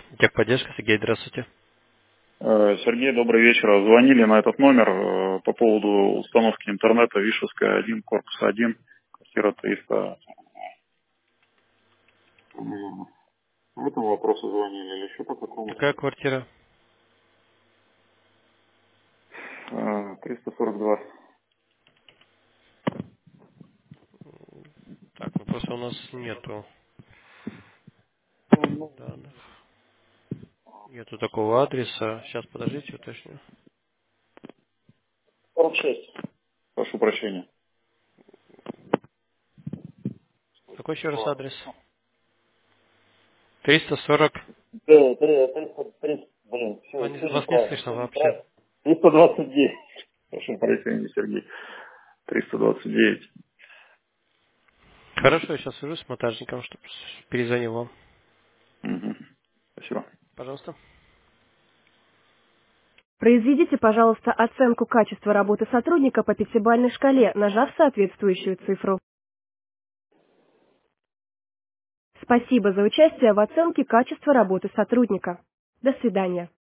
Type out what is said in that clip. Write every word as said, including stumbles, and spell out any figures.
Техподдержка, Сергей, здравствуйте. Э, Сергей, добрый вечер. Звонили на этот номер э, по поводу установки интернета Вишевская один, корпус один, квартира триста. М, По этому вопросу звонили или еще по какому-то? Какая квартира? Э, триста сорок два. Так, ну просто у нас нету Ну, данных. Нету такого адреса. Сейчас, подождите, уточню. сорок шесть. Прошу прощения. Какой еще раз адрес? триста сорок. Да, триста тридцать, блин, все, Вас не все вас не неправильно. слышно Все вообще. неправильно. триста двадцать девять. Прошу прощения, Сергей. триста двадцать девять. Хорошо, я сейчас свяжусь с монтажником, чтобы перезвонил вам. Мгм. Спасибо. Пожалуйста. Произведите, пожалуйста, оценку качества работы сотрудника по пятибалльной шкале, нажав соответствующую цифру. Спасибо за участие в оценке качества работы сотрудника. До свидания.